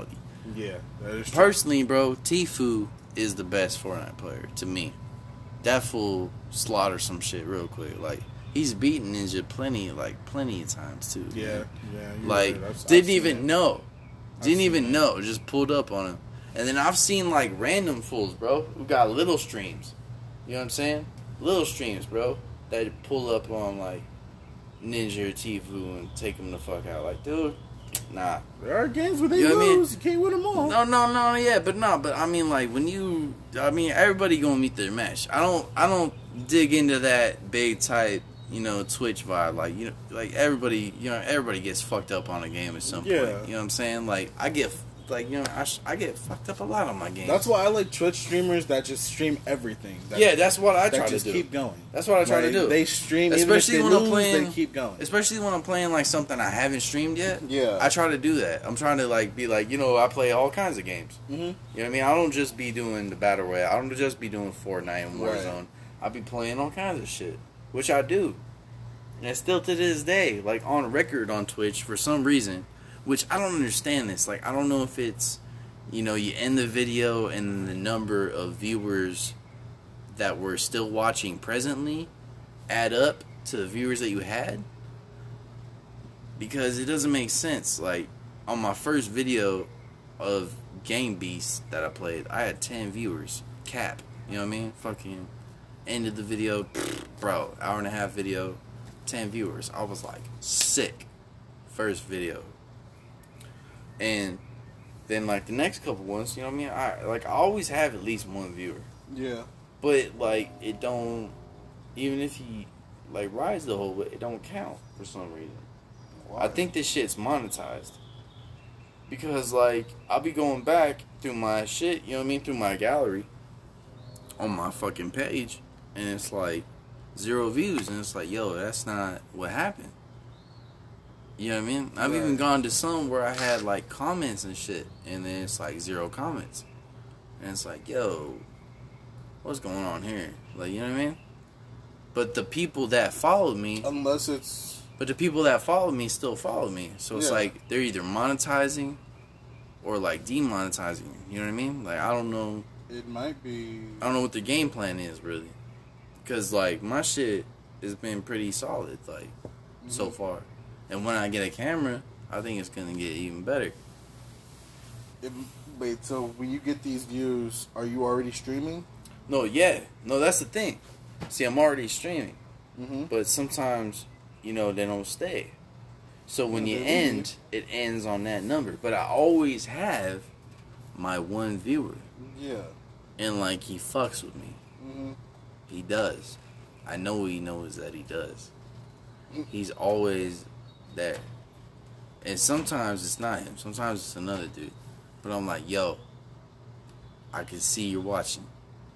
Yeah, that is true. Personally, bro, Tfue is the best Fortnite player to me. That fool slaughter some shit real quick. Like, he's beaten Ninja plenty, like plenty of times too. Yeah, man. yeah. You're Like, right. I've- didn't I've even seen it. know, I've didn't seen even it. know. Just pulled up on him, and then I've seen like random fools, bro, who got little streams. You know what I'm saying? Little streams, bro, that pull up on like Ninja or Tfue and take him the fuck out. Like, dude, nah. There are games where they You know what I mean? lose. You can't win them all. No, no, no, yeah, but no, but I mean, like when you, I mean, everybody gonna meet their match. I don't, I don't dig into that big type, you know, Twitch vibe. Like you know, like everybody, you know, everybody gets fucked up on a game at some Yeah. point. You know what I'm saying? Like I get, like you know, I, sh- I get fucked up a lot on my games. That's why I like Twitch streamers that just stream everything. That, yeah, that's what I that try to just do. keep going. That's what I try Like, to do. They stream, Especially even when if I'm they lose, playing- they keep going. Especially when I'm playing like something I haven't streamed yet. Yeah. I try to do that. I'm trying to like be like, you know, I play all kinds of games. Mm-hmm. You know what I mean? I don't just be doing the battle royale. I don't just be doing Fortnite and Right. Warzone. I be playing all kinds of shit, which I do, and still to this day, like on record on Twitch for some reason, which I don't understand this. Like I don't know if it's, you know, you end the video and the number of viewers that were still watching presently add up to the viewers that you had, because it doesn't make sense. Like on my first video of Game Beast that I played, I had ten viewers cap. You know what I mean? Fucking ended the video, bro, hour and a half video, ten viewers. I was like sick. First video. And then like the next couple ones, you know what I mean? I like I always have at least one viewer. Yeah. But like it don't, even if he like rides the whole way, it don't count for some reason. I think this shit's monetized. Because like I'll be going back through my shit, you know what I mean, through my gallery on my fucking page, and it's like zero views, and it's like, yo, that's not what happened. You know what I mean? I've Right. even gone to some where I had like comments and shit, and then it's like zero comments. And it's like, yo, what's going on here? Like, you know what I mean? But the people that followed me, Unless it's but the people that follow me still follow me. So it's Yeah. like they're either monetizing or like demonetizing. You know what I mean? Like I don't know. it might be. I don't know what the game plan is really. Cause like my shit has been pretty solid like so far. And when I get a camera, I think it's gonna get even better. It, wait, so when you get these views, are you already streaming? No, yeah, no, that's the thing. See, I'm already streaming, Mm-hmm. but sometimes you know they don't stay. So when Yeah, you they end, it ends on that number. But I always have my one viewer, Yeah. and like he fucks with me. Mm-hmm. He does. I know he knows that he does. He's always there. And sometimes it's not him. Sometimes it's another dude. But I'm like, yo, I can see you're watching.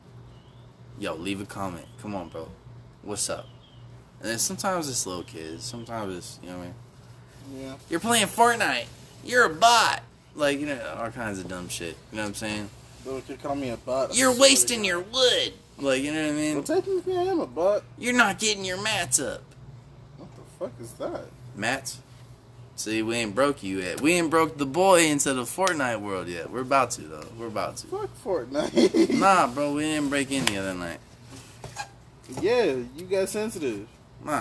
Yo, leave a comment. Come on, bro. What's up? And then sometimes it's little kids. Sometimes it's, you know what I mean? Yeah. You're playing Fortnite. You're a bot. Like, you know, all kinds of dumb shit. You know what I'm saying? Little kid call me a bot. I You're swear wasting to your wood. Like, you know what I mean? Well, technically, I am a bot. You're not getting your mats up. What the fuck is that? Mats? See, we ain't broke you yet. We ain't broke the boy into the Fortnite world yet. We're about to, though. We're about to. Fuck Fortnite. Nah, bro, we didn't break in the other night. Yeah, you got sensitive. Nah.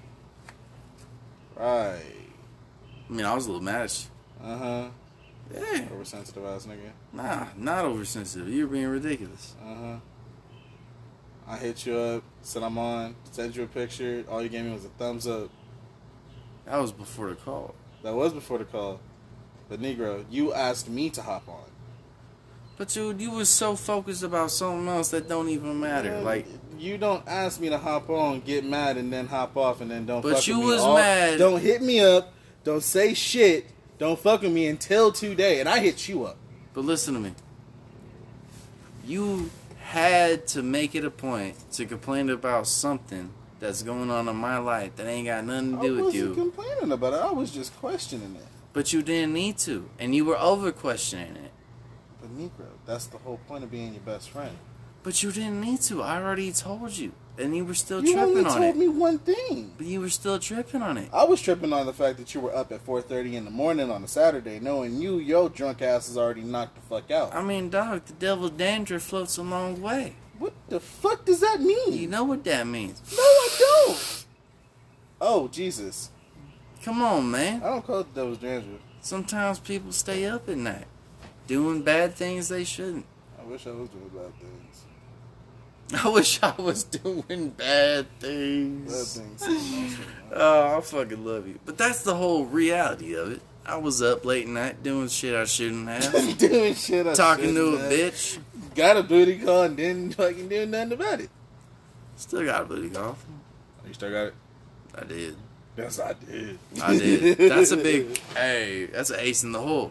Right. I mean, I was a little mad at Uh huh. you. Yeah. Oversensitive ass nigga. Nah, not oversensitive. You're being ridiculous. Uh huh. I hit you up, said I'm on, sent you a picture. All you gave me was a thumbs up. That was before the call. That was before the call. But Negro, you asked me to hop on. But, dude, you was so focused about something else that don't even matter. Man, Like, you don't ask me to hop on, get mad, and then hop off, and then don't. But fuck you with me was all- mad. Don't hit me up. Don't say shit. Don't fuck with me until today, and I hit you up. but listen to me. You had to make it a point to complain about something that's going on in my life that ain't got nothing to I do with wasn't you. complaining about it. I was just questioning it. But you didn't need to. And you were over questioning it. But Negro, that's the whole point of being your best friend. But you didn't need to. I already told you. and you were still You only tripping on told it. me one thing. But you were still tripping on it. I was tripping on the fact that you were up at four thirty in the morning on a Saturday, knowing you, your drunk ass is already knocked the fuck out. I mean, dog, the devil's dandruff floats a long way. What the fuck does that mean? You know what that means. No, I don't. Oh, Jesus. Come on, man. I don't call it the devil's dandruff. Sometimes people stay up at night, doing bad things they shouldn't. I wish I was doing bad things. I wish I was doing bad Bad things. things. Oh, I fucking love you. But that's the whole reality of it. I was up late night doing shit I shouldn't have. Doing shit I Talking to a shouldn't have. bitch. Got a booty call and didn't fucking do nothing about it. Still got a booty call. You still got it? I did. Yes, I did. I did. That's a big, hey, that's an ace in the hole.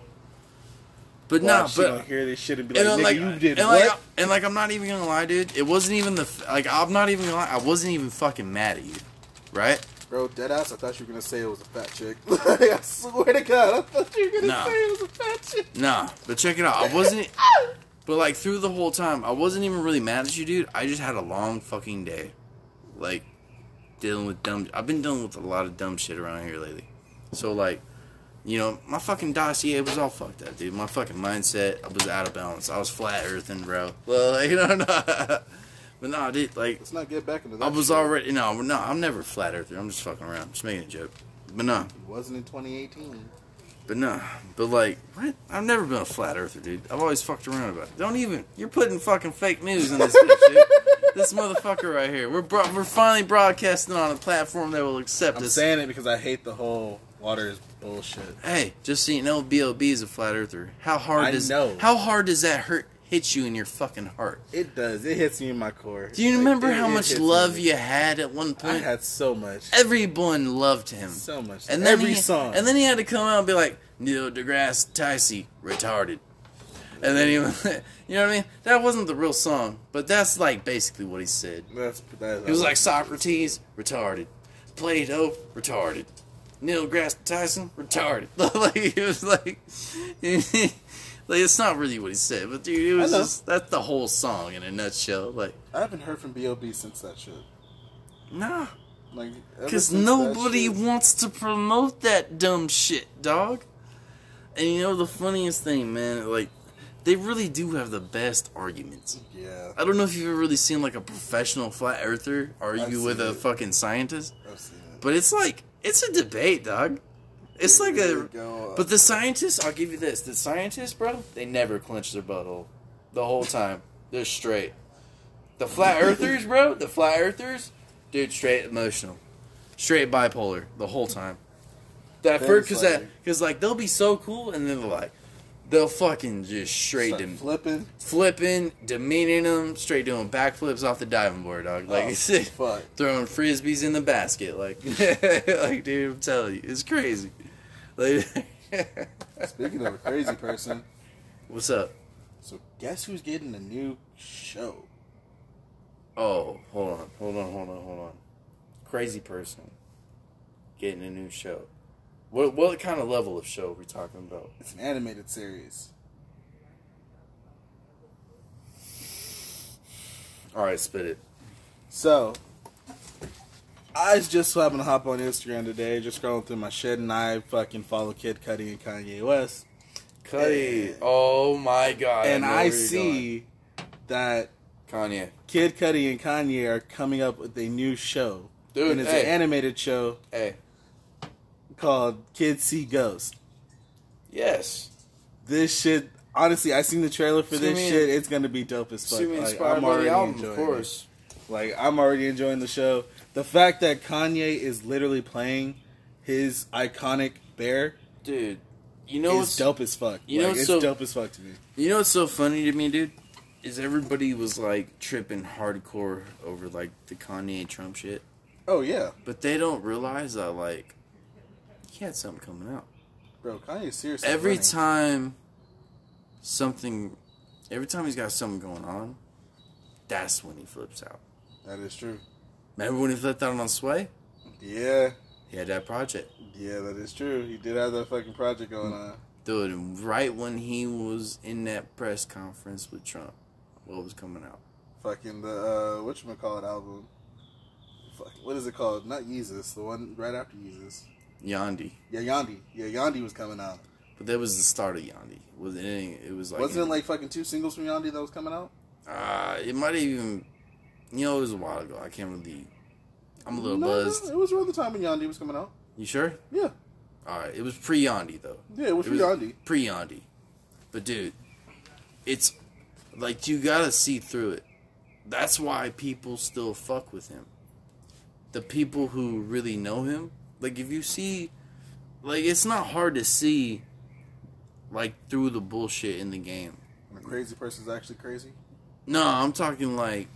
But Well, no, she gonna but hear this shit and be and like, then, nigga, like, you did and what? like, and like, I'm not even gonna lie, dude. It wasn't even the like. I'm not even gonna lie. I wasn't even fucking mad at you, right? Bro, deadass, I thought you were gonna say it was a fat chick. I swear to God, I thought you were gonna Nah. say it was a fat chick. Nah, but check it out. I wasn't. But like through the whole time, I wasn't even really mad at you, dude. I just had a long fucking day, like dealing with dumb. I've been dealing with a lot of dumb shit around here lately. So like, you know, my fucking dossier was all fucked up, dude. My fucking mindset was out of balance. I was flat earthing, bro. Well, like, you know, no. But no, dude, like, Let's not get back into that. I was shit. already no, no. I'm never a flat earther. I'm just fucking around, just making a joke. But no. It wasn't in twenty eighteen. But no, but like, what? I've never been a flat earther, dude. I've always fucked around about it. Don't even. You're putting fucking fake news in this bitch, dude. This motherfucker right here. We're bro- we're finally broadcasting on a platform that will accept I'm us. saying it because I hate the whole water is bullshit. Hey, just so you know, B O B is a flat earther. How hard I does know. how hard does that hurt? Hit you in your fucking heart? It does. It hits me in my core. Do you Like, remember it- how it much hits love me. you had at one I point? had so much. Everyone loved him. So much. And then Every he, song. And then he had to come out and be like, Neil deGrasse Tyson, retarded. And then he, you know what I mean? That wasn't the real song, but that's like basically what he said. That's, that, He was like Socrates, retarded. Plato, retarded. Neil deGrasse Tyson, retarded. Like he was like, like it's not really what he said, but dude, it was I know. just that's the whole song in a nutshell. Like, I haven't heard from B O B since that shit. nah. Like, ever Because since nobody that shit- wants to promote that dumb shit, dog. And you know the funniest thing, man? Like, they really do have the best arguments. Yeah, I don't know if you've ever really seen, like, a professional flat earther I've argue with seen a it. fucking scientist. I've seen it. But it's like, it's a debate, dog. It's like There a... we go. But the scientists, I'll give you this. The scientists, bro, they never clench their butthole. The whole time. They're straight. The flat earthers, bro, the flat earthers, dude, straight emotional. Straight bipolar the whole time. That That first, is cause that, funny. cause like they'll be so cool, and then they'll like, they'll fucking just straight Start dem- flipping. flipping, demeaning them, straight doing backflips off the diving board, dog. Like, Oh, it's fuck. throwing frisbees in the basket, like, like, dude, I'm telling you, it's crazy. Like, Speaking of a crazy person, what's up? so guess who's getting a new show? Oh, hold on, hold on, hold on, hold on. Crazy person getting a new show. What what kind of level of show are we talking about? It's an animated series. All right, spit it. So, I was just so happened to hop on Instagram today, just scrolling through my shit, and I fucking follow Kid Cudi and Kanye West. Cudi. And- Oh my god. and know I where you're see that going. Kanye. Kid Cudi and Kanye are coming up with a new show. Dude, and it's hey. an animated show Hey. called Kids See Ghosts. Yes. This shit, honestly, I seen the trailer for Sue this me- shit. It's gonna be dope as fuck. Sue me Like, inspired I'm by already the album, enjoying of course. it. Like, I'm already enjoying the show. The fact that Kanye is literally playing his iconic bear Dude, you know is what's dope as fuck. you know like, what's it's so- dope as fuck to me. you know what's so funny to me, dude? Is everybody was like tripping hardcore over like the Kanye Trump shit. Oh yeah, But they don't realize that like he had something coming out. bro, Kanye's seriously Every running. time something every time he's got something going on, that's when he flips out. That is true. Remember when he flipped out on Sway? Yeah, He had that project. yeah, that is true. He did have that fucking project going on. Dude, and right when he was in that press conference with Trump, what was coming out? Fucking the uh, whatchamacallit album. what is it called? Not Yeezus, the one right after Yeezus. Yandi. Yeah, Yandi. Yeah, Yandi was coming out. But that was the start of Yandi. Was it? It was like wasn't it like fucking two singles from Yandi that was coming out? Uh, it might have even. You know, it was a while ago. I can't really. I'm a little no, buzzed. No, it was around the time when Yandi was coming out. You sure? Yeah. All right. It was pre Yandi though. Yeah, it was pre Yandi. Pre Yandi. But dude, it's like you gotta see through it. That's why people still fuck with him. The people who really know him, like if you see, like it's not hard to see, like through the bullshit in the game. When a crazy person's actually crazy. No, I'm talking like,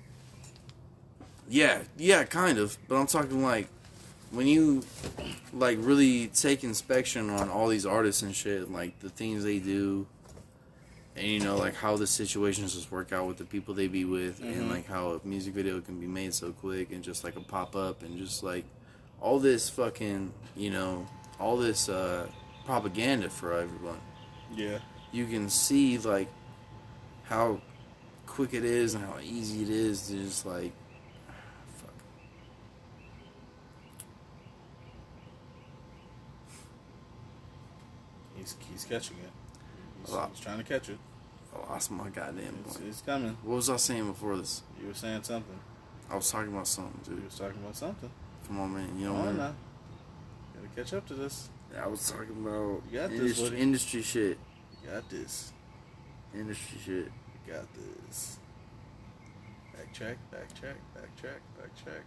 yeah, yeah, kind of. But I'm talking like when you like really take inspection on all these artists and shit, like the things they do. And you know, like how the situations just work out with the people they be with, mm-hmm. and like how a music video can be made so quick and just like a pop up, and just like all this fucking, you know, all this uh, propaganda for everyone. Yeah. You can see like how quick it is and how easy it is to just like, fuck. He's, he's catching it. He's, he's trying to catch it. I lost my goddamn it's, point. It's coming. What was I saying before this? You were saying something. I was talking about something, dude. You was talking about something. Come on, man. You know what? what? Now. Gotta catch up to this. I was talking about you got industry, this, industry shit. You got this. Industry shit. You got this. Backtrack, backtrack, backtrack, backtrack.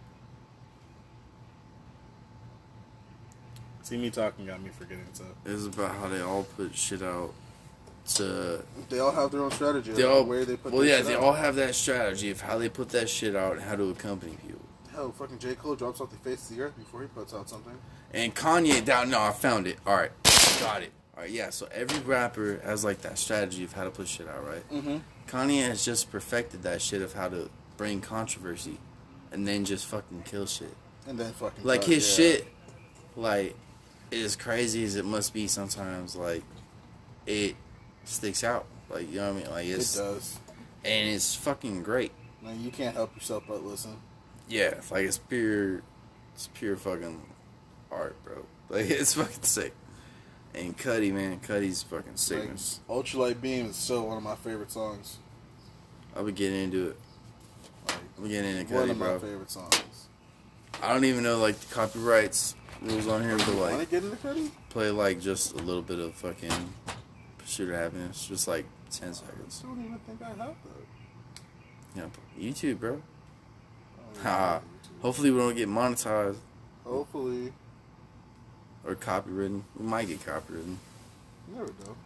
See, me talking got me forgetting stuff. It was about how they all put shit out to... They all have their own strategy. They all, where they put well, yeah, shit they out. all have that strategy of how they put that shit out and how to accompany people. Hell, fucking J. Cole drops off the face of the earth before he puts out something. And Kanye down... No, I found it. All right. Got it. All right, yeah, so every rapper has, like, that strategy of how to put shit out, right? Mm-hmm. Kanye has just perfected that shit of how to bring controversy and then just fucking kill shit. And then fucking... Like, cut, his yeah. shit, like, as crazy as it must be sometimes, like, it sticks out. Like, you know what I mean? Like, it's... It does. And it's fucking great. Man, you can't help yourself but listen. Yeah, like, it's pure... It's pure fucking art, bro. Like, it's fucking sick. And Cudi, man, Cudi's fucking sickness. Like, Ultralight Beam is still one of my favorite songs. I'll be getting into it. Like, I'll be getting into one Cudi, of my bro. favorite songs. I don't even know, like, the copyrights rules on here, but, Want to like, get into Cudi? play, like, just a little bit of fucking Pursuit of Happiness. Just, like, ten seconds. I don't even think I have that. Yeah, YouTube, bro. Oh, Ha. Hopefully we don't get monetized Hopefully. or copywritten. We might get copywritten. There we go.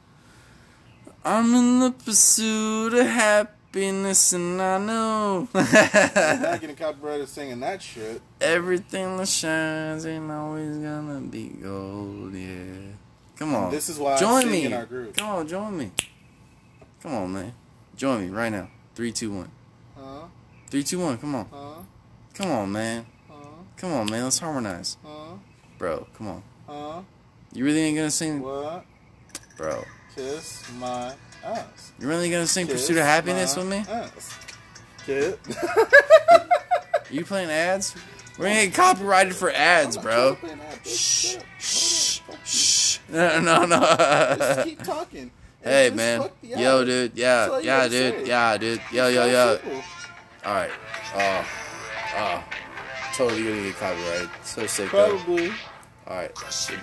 I'm in the pursuit of happiness, and I know Not getting copyrighted singing that shit. everything that shines ain't always gonna be gold. Yeah, come on. This is why join I sing me. in our group. Come on, join me. Come on, man. Join me right now. Three, two, one. Huh? Three, two, one. Come on. Huh? Come on, man. Huh? Come on, man. Let's harmonize, Huh? bro. Come on. Huh? You really ain't gonna sing, What? bro? Kiss my ass. You really gonna sing Kiss Pursuit of Happiness my with me? Ass. Kid. You playing ads? We're gonna get copyrighted for ads, bro. Shh. Shh. Shh. No, no, no. Just keep talking. Hey, Just man. fuck the Yo, ad. dude. That's Yeah, all you yeah, gotta dude. say. Yeah, dude. Yo, yo, It's yo. that simple. All right. Oh, oh. Totally gonna get copyrighted. So sick, though. Probably. All right.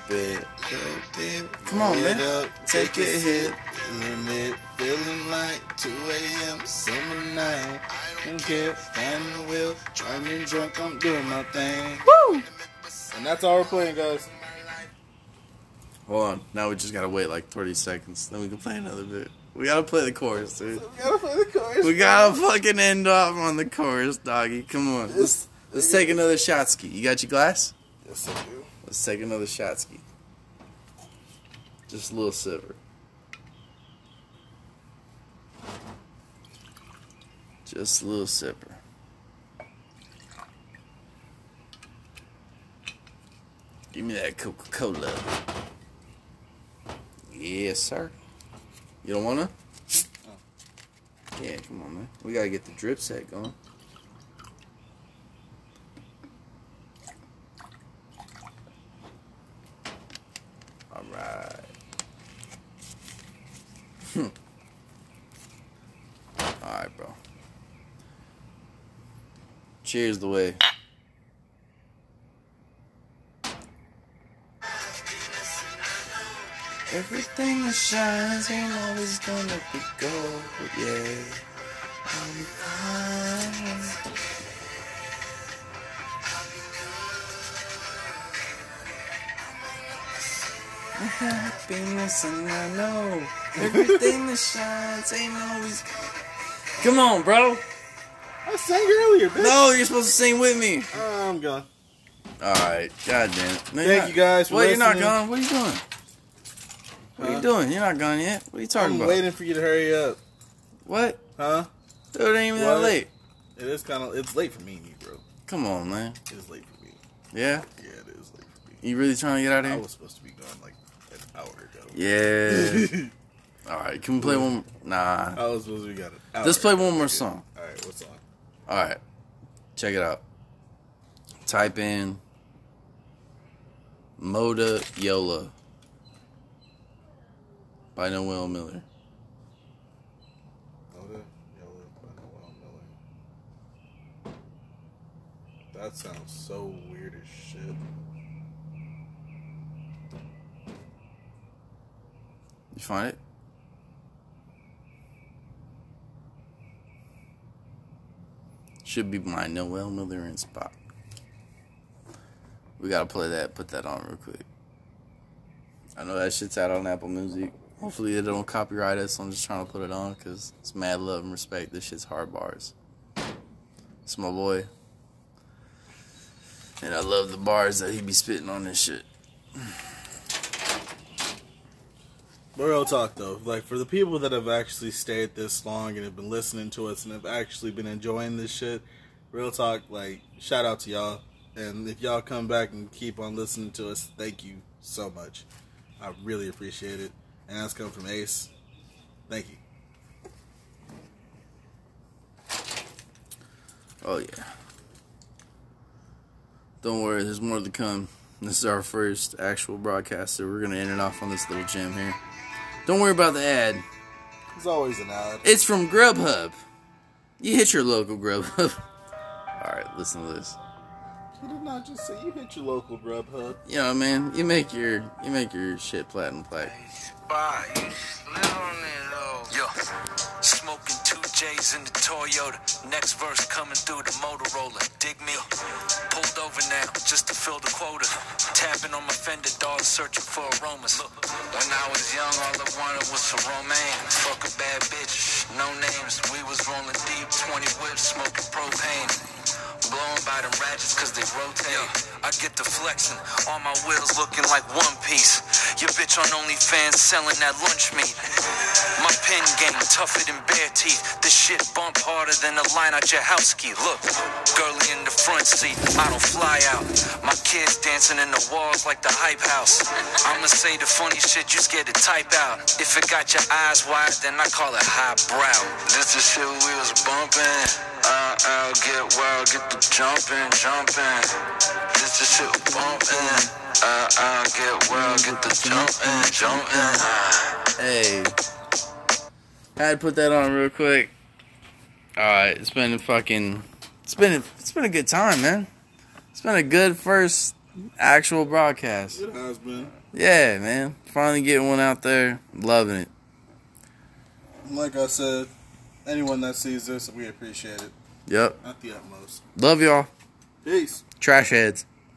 Come on, man. Up, Take a hit. Limit, feeling like two a.m. summer night. Don't care, standing the wheel, driving drunk, I'm doing my thing. Woo! And that's all we're playing, guys. Hold on. Now we just gotta wait like thirty seconds. Then we can play another bit. We gotta play the chorus, dude. We gotta play the chorus. We gotta fucking end off on the chorus, doggy. Come on. Let's, let's take another shot ski. You got your glass? Yes, I do. Let's take another shot ski. Just a little sipper. Just a little sipper. Give me that Coca-Cola. Yes, sir. You don't wanna? Yeah, come on, man. We gotta get the drip set going. Alright, bro. Cheers the way. Everything that shines ain't always gonna be gold, yeah. I'm fine. Happiness, and I know everything that shines ain't always. Come on, bro. I sang earlier, bitch. No, you're supposed to sing with me. Uh, I'm gone. All right, god damn it. No, Thank you guys for Wait, you're not listening. gone. What are you doing? What are Huh? you doing? You're not gone yet. What are you talking I'm about? waiting for you to hurry up. What? Huh? Dude, it ain't even that What? late. It is kind of. It's late for me and you, bro. Come on, man. It is late for me. Yeah? Yeah, it is late for me. You really trying to get out of I here? was supposed to be gone like an hour ago. Yeah. All right, can we play one? Nah. I was supposed to be gone an hour Let's play ago. one more Okay. song. All right, what song? All right. Check it out. Type in Moda Yola by Noel Miller. Moda Yola by Noel Miller. That sounds so weird as shit. You find it? Should be my Noel Miller in spot. We gotta play that, put that on real quick. I know that shit's out on Apple Music. Hopefully they don't copyright us. I'm just trying to put it on because it's mad love and respect. This shit's hard bars. It's my boy. And I love the bars that he be spitting on this shit. But real talk though, like for the people that have actually stayed this long and have been listening to us and have actually been enjoying this shit, real talk, like shout out to y'all. And if y'all come back and keep on listening to us, thank you so much. I really appreciate it. And that's coming from Ace. Thank you. Oh yeah. Don't worry, there's more to come. This is our first actual broadcast, so we're gonna end it off on this little gem here. Don't worry about the ad. There's always an ad. It's from Grubhub. You hit your local Grubhub. Alright, listen to this. You did not just say you hit your local Grubhub. You know, man, you make your you make your shit platinum plaque. Bye. You slid on it, though. Yo, smoking two J's in the Toyota. Next verse coming through the Motorola. Dig me? Pulled over now just to fill the quota. Tapping on my fender, dog searching for aromas. When I was young, all I wanted was some romance. Fuck a bad bitch, no names. We was rolling deep, twenty whips, smoking propane. Blowing by them ratchets cause they rotate. Yeah, I get the flexing, all my wheels looking like One Piece. Your bitch on OnlyFans selling that lunch meat. My pen game tougher than bare teeth. This shit bump harder than a line out your house key. Look, girlie in the front seat, I don't fly out. My kids dancing in the walls like the hype house. I'ma say the funny shit you scared to type out. If it got your eyes wide, then I call it highbrow. This the shit we was bumping. Uh, I'll get wild, get the jumping, jumping. This the shit we bumping. Uh, I'll get wild, get the jumping, jumping. Hey. I had to put that on real quick. Alright, it's been a fucking it's been a, it's been a good time, man. It's been a good first actual broadcast. It has been. Yeah, man. Finally getting one out there. Loving it. Like I said, anyone that sees this, we appreciate it. Yep. At the utmost. Love y'all. Peace. Trash heads.